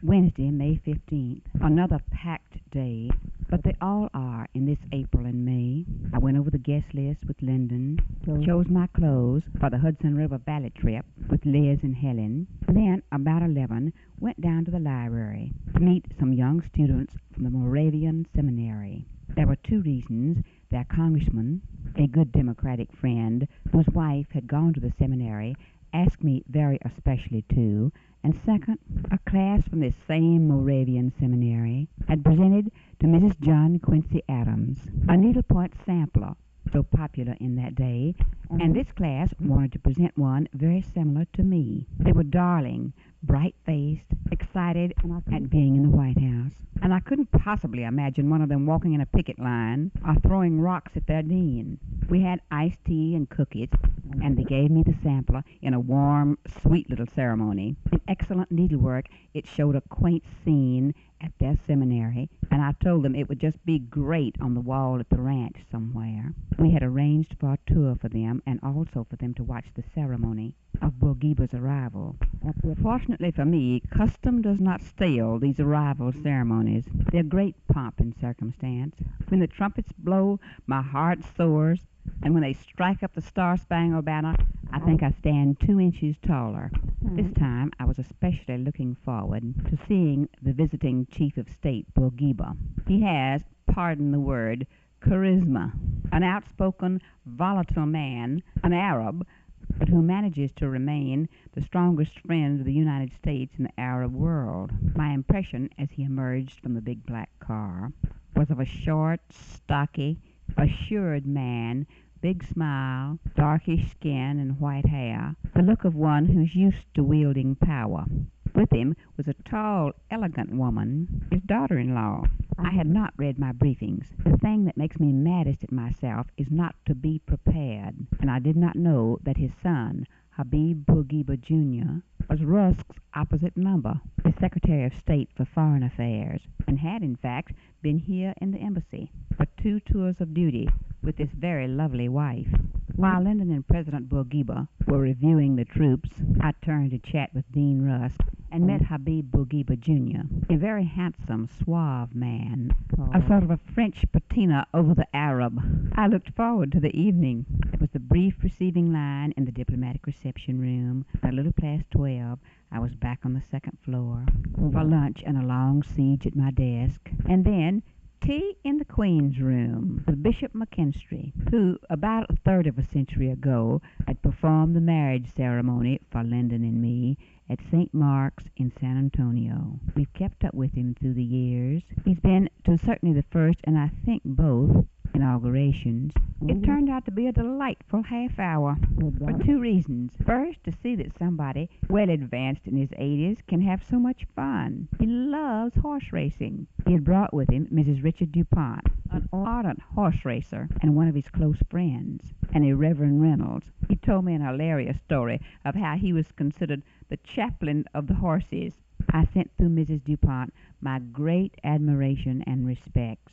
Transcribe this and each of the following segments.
Wednesday, May 15th. Another packed day, but they all are in this April and May. I went over the guest list with Lyndon, chose my clothes for the Hudson River Valley trip with Liz and Helen. Then, about 11, went down to the library to meet some young students from the Moravian Seminary. There were two reasons. Their congressman, a good Democratic friend whose wife had gone to the seminary, asked me very especially to, and second, a class from this same Moravian seminary had presented to Mrs. John Quincy Adams a needlepoint sampler so popular in that day, and this class wanted to present one very similar to me. They were darling, bright-faced, excited at being in the White House, and I couldn't possibly imagine one of them walking in a picket line or throwing rocks at their dean. We had iced tea and cookies, and they gave me the sampler in a warm, sweet little ceremony. In excellent needlework, it showed a quaint scene at their seminary, and I told them it would just be great on the wall at the ranch somewhere. We had arranged for a tour for them and also for them to watch the ceremony of Bourguiba's arrival. Fortunately for me, custom does not stale these arrival ceremonies. They're great pomp and circumstance. When the trumpets blow, my heart soars, and when they strike up the Star-Spangled Banner, I think I stand 2 inches taller. This time I was especially looking forward to seeing the visiting chief of state, Bourguiba. He has, pardon the word, charisma, an outspoken, volatile man, an Arab, but who manages to remain the strongest friend of the United States in the Arab world. My impression as he emerged from the big black car was of a short, stocky, assured man, big smile, darkish skin, and white hair, the look of one who's used to wielding power. With him was a tall, elegant woman, his daughter-in-law. I had not read my briefings. The thing that makes me maddest at myself is not to be prepared, and I did not know that his son, Habib Bourguiba, Jr., was Rusk's opposite number, the Secretary of State for Foreign Affairs, and had, in fact, been here in the embassy for 2 tours of duty with this very lovely wife. While Lyndon and President Bourguiba were reviewing the troops, I turned to chat with Dean Rusk and met Habib Bourguiba, Jr., a very handsome, suave man, a sort of a French patina over the Arab. I looked forward to the evening. It was the brief receiving line in the diplomatic reception room. At a little past 12, I was back on the second floor for lunch and a long siege at my desk, and then tea in the Queen's room with Bishop McKinstry, who, about a third of a century ago, had performed the marriage ceremony for Lyndon and me at St. Mark's in San Antonio. We've kept up with him through the years. He's been to certainly the first, and I think both, inaugurations. It turned out to be a delightful half hour for 2 reasons. First, to see that somebody well advanced in his 80s can have so much fun. He loves horse racing. He had brought with him Mrs. Richard DuPont, an ardent horse racer and one of his close friends, and a Reverend Reynolds. He told me an hilarious story of how he was considered the chaplain of the horses. I sent through Mrs. DuPont my great admiration and respects.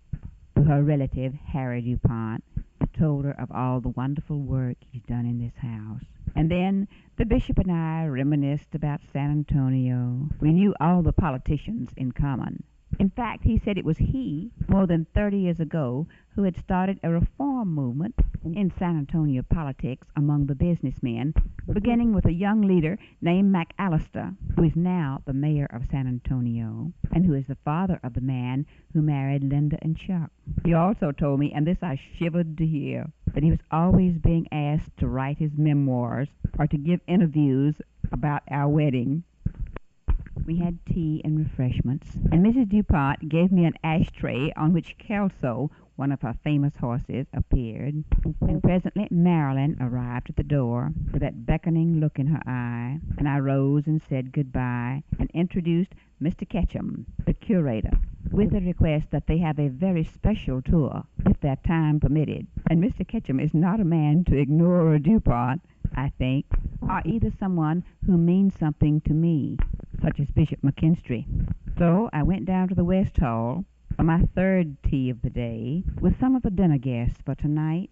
To her relative, Harry DuPont, I told her of all the wonderful work he's done in this house. And then the bishop and I reminisced about San Antonio. We knew all the politicians in common. In fact, he said it was he, more than 30 years ago, who had started a reform movement in San Antonio politics among the businessmen, beginning with a young leader named McAllister, who is now the mayor of San Antonio, and who is the father of the man who married Linda and Chuck. He also told me, and this I shivered to hear, that he was always being asked to write his memoirs or to give interviews about our wedding. We had tea and refreshments, and Mrs. DuPont gave me an ashtray on which Kelso, one of her famous horses, appeared. And presently Marilyn arrived at the door with that beckoning look in her eye, and I rose and said goodbye and introduced Mr. Ketchum, the curator, with a request that they have a very special tour, if their time permitted. And Mr. Ketchum is not a man to ignore a DuPont, I think, or either someone who means something to me, such as Bishop McKinstry. So I went down to the West Hall for my 3rd tea of the day with some of the dinner guests for tonight.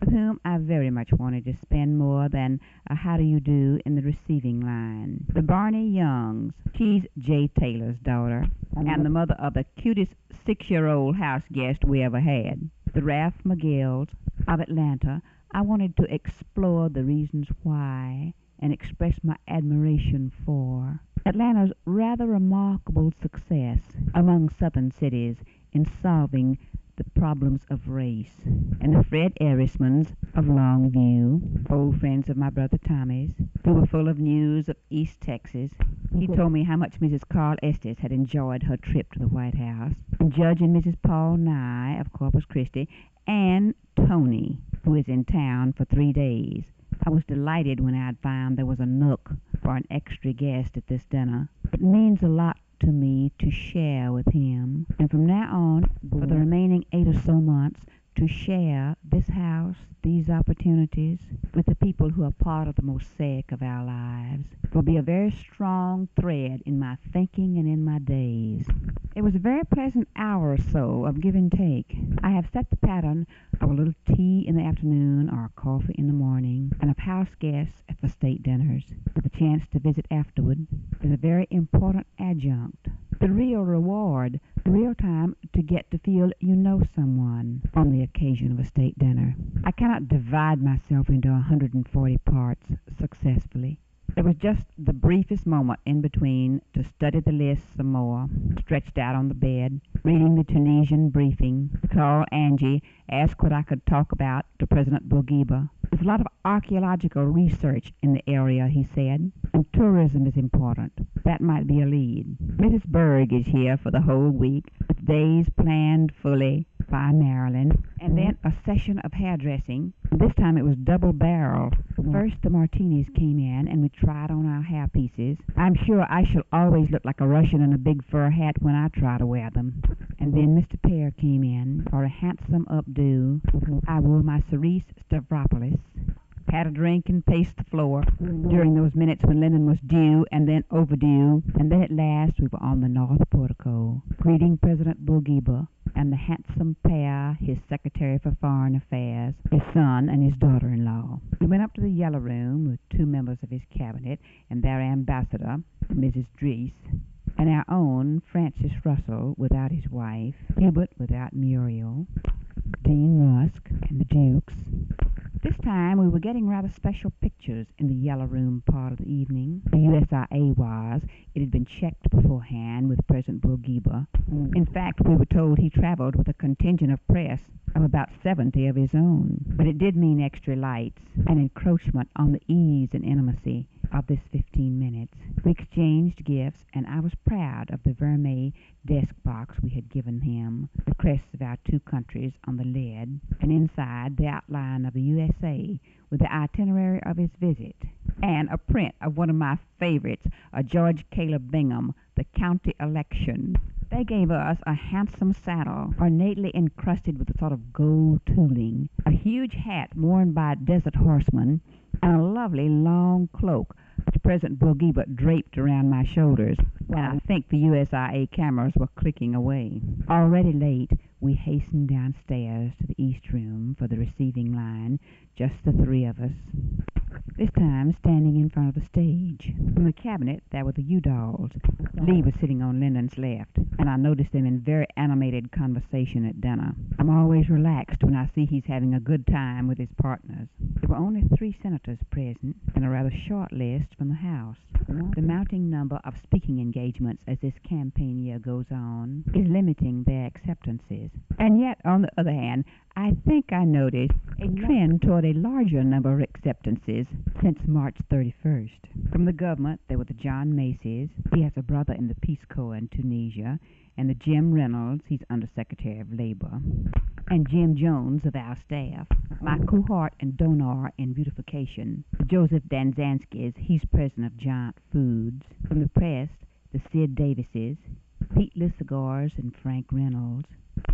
with whom I very much wanted to spend more than a how do you do in the receiving line. The Barney Youngs, she's Jay Taylor's daughter, and the mother of the cutest 6-year-old house guest we ever had. The Ralph McGills of Atlanta. I wanted to explore the reasons why and express my admiration for Atlanta's rather remarkable success among southern cities in solving the problems of race, and the Fred Erismans of Longview, old friends of my brother Tommy's, who were full of news of East Texas. He told me how much Mrs. Carl Estes had enjoyed her trip to the White House, and Judge and Mrs. Paul Nye of Corpus Christi, and Tony, who is in town for 3 days. I was delighted when I had found there was a nook for an extra guest at this dinner. It means a lot to me to share with him, and from now on, for the remaining 8 or so months, to share this house, these opportunities, with the people who are part of the mosaic of our lives, will be a very strong thread in my thinking and in my days. It was a very pleasant hour or so of give and take. I have set the pattern of a little tea in the afternoon or coffee in the morning, and of house guests at the state dinners, with a chance to visit afterward, is a very important adjunct. The real reward, the real time to get to feel you know someone on the occasion of a state dinner. I cannot divide myself into 140 parts successfully. There was just the briefest moment in between to study the list some more, stretched out on the bed, reading the Tunisian briefing, call Angie, ask what I could talk about to President Bourguiba. There's a lot of archaeological research in the area, he said, and tourism is important. That might be a lead. Mrs. Berg is here for the whole week, with days planned fully by Marilyn, and then a session of hairdressing. This time it was double-barrel. First the martinis came in, and we tried on our hair pieces. I'm sure I shall always look like a Russian in a big fur hat when I try to wear them. And then Mr. Pear came in for a handsome updo. I wore my cerise Stavropoulos, had a drink and paced the floor during those minutes when Lennon was due and then overdue, and then at last we were on the north portico, greeting President Bourguiba and the handsome pair, his Secretary for Foreign Affairs, his son, and his daughter-in-law. We went up to the Yellow Room with 2 members of his cabinet and their ambassador, Mrs. Drees, and our own Francis Russell without his wife, Hubert without Muriel, Dean Rusk, and the Dukes. This time we were getting rather special pictures in the Yellow Room part of the evening. The USIA was. It had been checked beforehand with President Bourguiba. In fact, we were told he traveled with a contingent of press of about 70 of his own. But it did mean extra lights, an encroachment on the ease and intimacy of this 15 minutes. We exchanged gifts, and I was proud of the Vermeer desk box we had given him, the crests of our 2 countries on the lid, and inside the outline of the USA with the itinerary of his visit, and a print of one of my favorites, a George Caleb Bingham, The County Election. They gave us a handsome saddle, ornately encrusted with a sort of gold tooling, a huge hat worn by a desert horseman, and a lovely long cloak which President Bourguiba draped around my shoulders, and I think the USIA cameras were clicking away. Already late, we hastened downstairs to the East Room for the receiving line, just the 3 of us, this time standing in front of the stage. From the cabinet, there were the Udalls. Lee was sitting on Lyndon's left, and I noticed them in very animated conversation at dinner. I'm always relaxed when I see he's having a good time with his partners. There were only 3 senators present, and a rather short list from the House. The mounting number of speaking engagements as this campaign year goes on is limiting their acceptances. And yet, on the other hand, I think I noticed a trend toward a larger number of acceptances since March 31st. From the government, there were the John Macy's. He has a brother in the Peace Corps in Tunisia, and the Jim Reynolds, he's Undersecretary of Labor, and Jim Jones of our staff, my cohort and donor in beautification. Joseph Danzanskis, he's president of Giant Foods. From the press, the Sid Davises, Pete Lissagars and Frank Reynolds.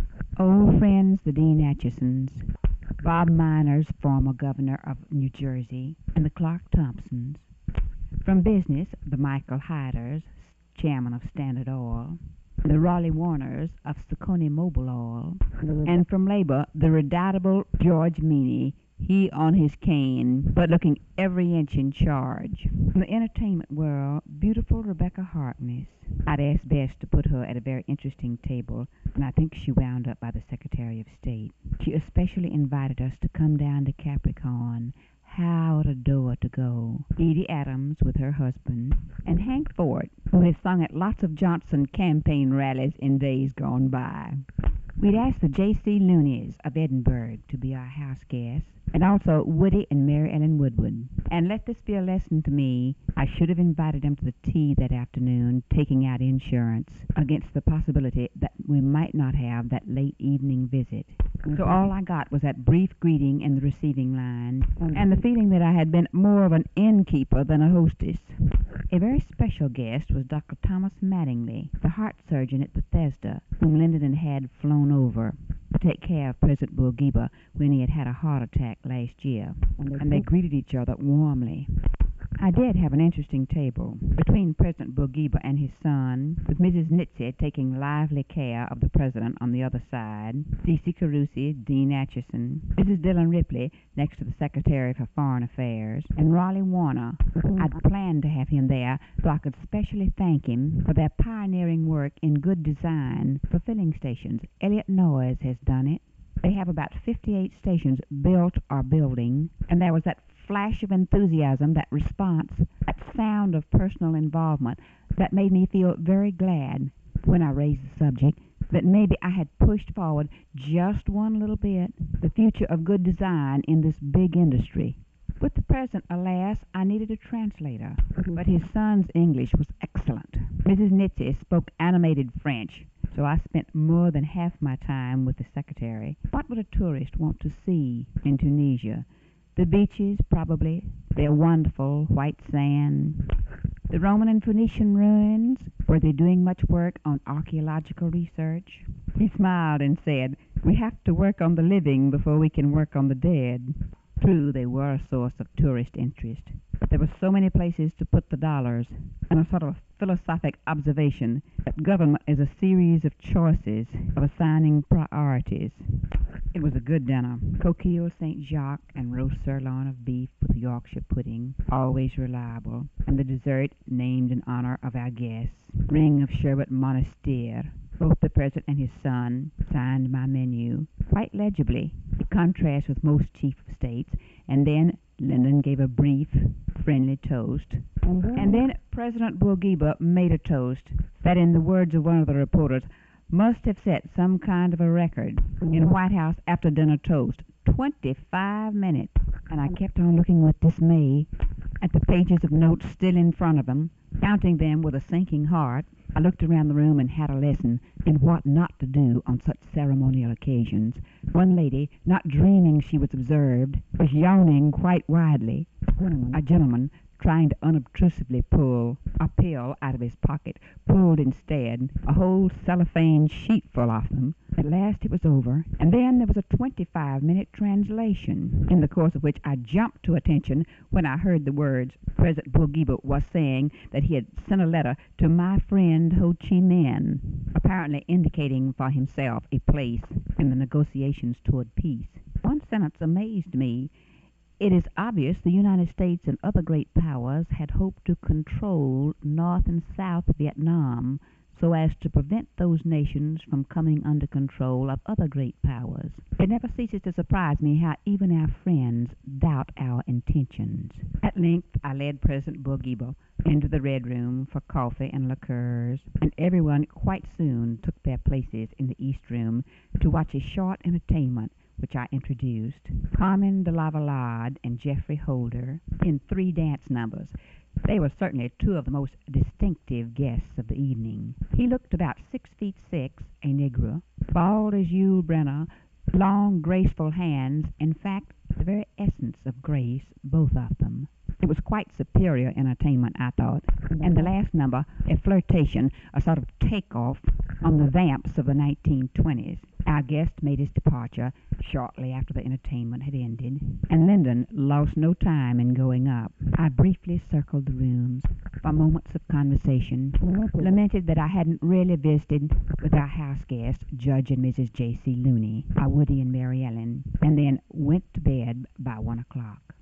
Old friends, the Dean Atchisons, Bob Miners, former governor of New Jersey, and the Clark Thompsons. From business, the Michael Hyders, chairman of Standard Oil, the Raleigh Warners of Saucony Mobil Oil, and from labor, the redoubtable George Meany, he on his cane, but looking every inch in charge. In the entertainment world, beautiful Rebecca Harkness. I'd asked Bess to put her at a very interesting table, and I think she wound up by the Secretary of State. She especially invited us to come down to Capricorn. How I'd adore to go. Edie Adams with her husband, and Hank Ford, who has sung at lots of Johnson campaign rallies in days gone by. We'd asked the J.C. Looneys of Edinburgh to be our house guests, and also Woody and Mary Ellen Woodward. And let this be a lesson to me, I should have invited them to the tea that afternoon, taking out insurance against the possibility that we might not have that late evening visit. So all I got was that brief greeting in the receiving line, and the feeling that I had been more of an innkeeper than a hostess. A very special guest was Dr. Thomas Mattingly, the heart surgeon at Bethesda, whom Lyndon had flown over to take care of President Bourguiba when he had had a heart attack last year, and they greeted each other warmly. I did have an interesting table between President Bourguiba and his son, with Mrs. Nitze taking lively care of the president on the other side, C.C. Carusi, Dean Acheson, Mrs. Dillon Ripley next to the Secretary for Foreign Affairs, and Raleigh Warner. I'd planned to have him there so I could specially thank him for their pioneering work in good design for filling stations. Elliott Noyes has done it. They have about 58 stations built or building, and there was that flash of enthusiasm, that response, that sound of personal involvement that made me feel very glad when I raised the subject that maybe I had pushed forward just one little bit the future of good design in this big industry. With the present, alas, I needed a translator, but his son's English was excellent. Mrs. Nitze spoke animated French, so I spent more than half my time with the secretary. What would a tourist want to see in Tunisia? The beaches, probably, their wonderful white sand. The Roman and Phoenician ruins, were they doing much work on archaeological research? He smiled and said, "We have to work on the living before we can work on the dead." True, they were a source of tourist interest, but there were so many places to put the dollars, and a sort of philosophic observation that government is a series of choices of assigning priorities. It was a good dinner. Coquille St. Jacques and roast sirloin of beef with Yorkshire pudding, always reliable, and the dessert named in honor of our guests, ring of sherbet monastir. Both the president and his son signed my menu, quite legibly, in contrast with most chief of states, and then Lyndon gave a brief, friendly toast. And then President Bourguiba made a toast that, in the words of one of the reporters, must have set some kind of a record in White House after dinner toast. 25 minutes. And I kept on looking with dismay at the pages of notes still in front of him, counting them with a sinking heart. I looked around the room and had a lesson in what not to do on such ceremonial occasions. One lady, not dreaming she was observed, was yawning quite widely. A gentleman, trying to unobtrusively pull a pill out of his pocket, pulled instead a whole cellophane sheet full of them. At last it was over, and then there was a 25-minute translation, in the course of which I jumped to attention when I heard the words President Bourguiba was saying that he had sent a letter to my friend Ho Chi Minh, apparently indicating for himself a place in the negotiations toward peace. One sentence amazed me. It is obvious the United States and other great powers had hoped to control North and South Vietnam so as to prevent those nations from coming under control of other great powers. It never ceases to surprise me how even our friends doubt our intentions. At length I led President Bourguiba into the Red Room for coffee and liqueurs, and everyone quite soon took their places in the East Room to watch a short entertainment which I introduced, Carmen de Lavallade and Geoffrey Holder, in 3 dance numbers. They were certainly 2 of the most distinctive guests of the evening. He looked about 6'6", a Negro, bald as Yul Brynner, long, graceful hands, in fact, the very essence of grace, both of them. It was quite superior entertainment, I thought, and the last number, a flirtation, a sort of takeoff on the vamps of the 1920s. Our guest made his departure shortly after the entertainment had ended, and Lyndon lost no time in going up. I briefly circled the rooms for moments of conversation, lamented that I hadn't really visited with our house guests, Judge and Mrs. J.C. Looney, our Woody and Mary Ellen, and then went to bed by 1 o'clock.